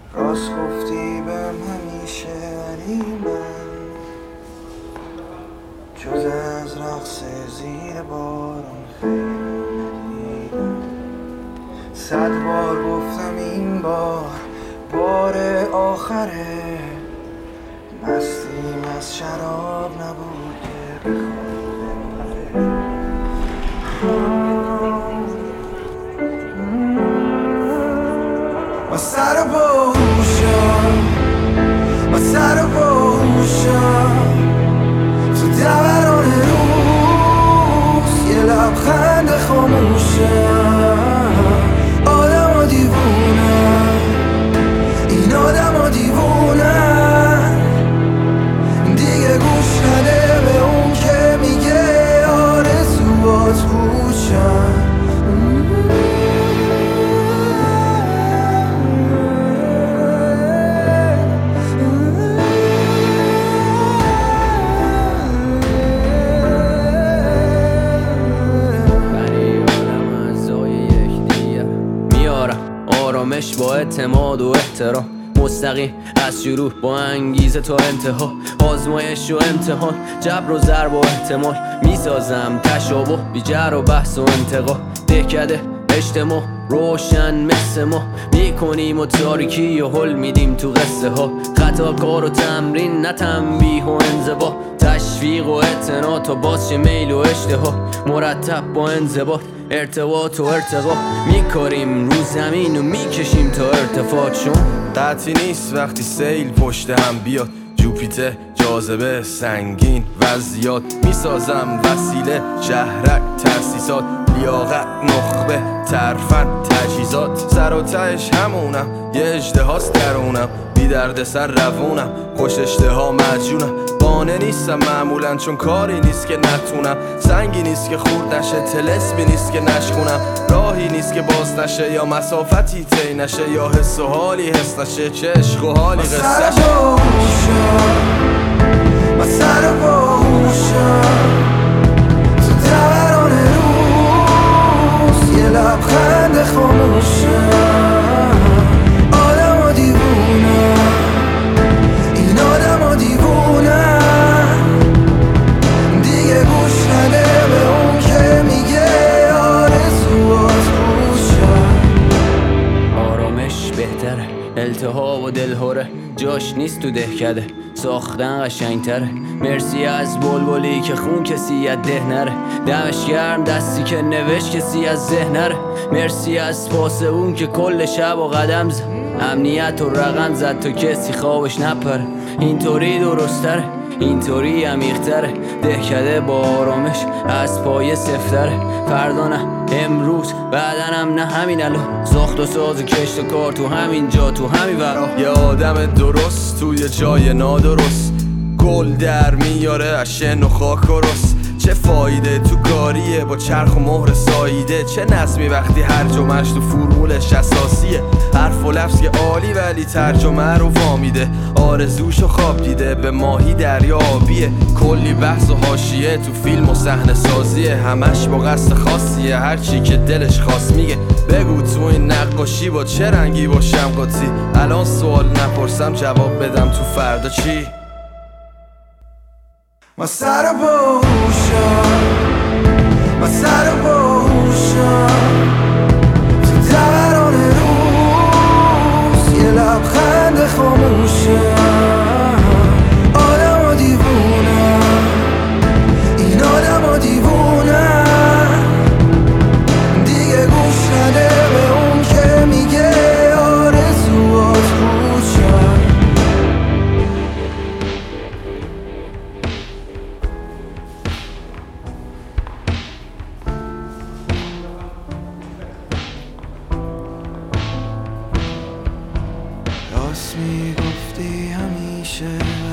راست گفتی بهم همیشه، ولی من جز از رقص زیر بارون خیلی ندیدم. 100 بار گفتم این بار آخره، مستیم از شراب نبود که بخواد بپره. من سر باهوشم تو دوران روز، یه لبخند خاموشم. آدم ها دیوونن، این آدم ها دیوونن، دیگه گوش نده به اون که میگه آرزوات پوچن. آرامش با اعتماد و احترام، مستقیم از شروع با انگیزه تا انتها. آزمایش و امتحان، جبر و ضرب و احتمال، میسازم تشابه بی جر و بحث و انتقا. دهکده اجتماع روشن مثل ما، میکنیم و تاریکی و حل میدیم تو قصه ها. خطا کار و تمرین، نه تنبیه و انضباط، تشویق و اعتنا تا باز میل و اشتها. مرتب با انضباط، ارتباط و ارتقا، میکاریم رو زمین و میکشیم تا ارتفاع. چون قطعی نیست وقتی سیل پشت هم بیاد، جوپیتر جاذبه سنگین وضعیات، میسازم وسیله شهرک ترسیسات، لیاقت نخبه ترفن تجهیزات. سر و تهش همونم، یه اژدهاست درونم، بی درد سر روونم، خوش اشتها مجونم. قانع نیستم معمولا چون کاری نیست که نتونم، سنگی نیست که خورد نشه، طلسمی نیست که نشکونم، راهی نیست که باز نشه، یا مسافتی طی نشه، یا حس و حالی حس نشه، چه عشق و حالی قصه شه. من سر باهوشم تو دوران روز، یه لبخند خاموشم. آدم ها دیوونن، این آدم ها دیوونن، دیگه گوش نده به اون که میگه آرزوات پوچن. آرامش بهتره، التهاب و دلهوره جاش نیست تو دهکده، ساختن قشنگتره. مرسی از بلبلی که خون کسی از ده نره، دمش گرم دستی که نوشت کسی از ذهن نره. مرسی از پاس اون که کل شب و قدم زد، امنیت و رقم زد تا کسی خوابش نپره. اینطوری درستره، اینطوری عمیق‌تره، دهکده با آرامش از پایه سفتره. فردا نه، امروز، بعدنم نه، همین الان. ساخت و ساز و کشت و کار تو همین جا، تو همین ورا. یه آدم درست توی جای نادرست، گل در میاره از شن و خاک و رس. چه فایده تو کاریه با چرخ و مهر ساییده، چه نظمی وقتی هر جمعش تو فرمولش اساسیه. حرف و لفظ که عالی ولی ترجمه رو وامیده، آرزوشو خواب دیده به ماهی دریا آبیه. کلی بحث و حاشیه تو فیلم و صحنه سازیه، همش با قصد خاصیه، هرچی که دلش خواست میگه. بگو تو این نقاشی با چه رنگی باشم قاطی، الان سوال نپرسم جواب بدم تو فردا چی. من سر باهوشم تو دوران روز، یه لبخند خاموشم. آدم ها دیوونن، این آدم ها دیوونن، دیگه گوش نده به اون که میگه آرزوات پوچن. راست میگفتی همیشه،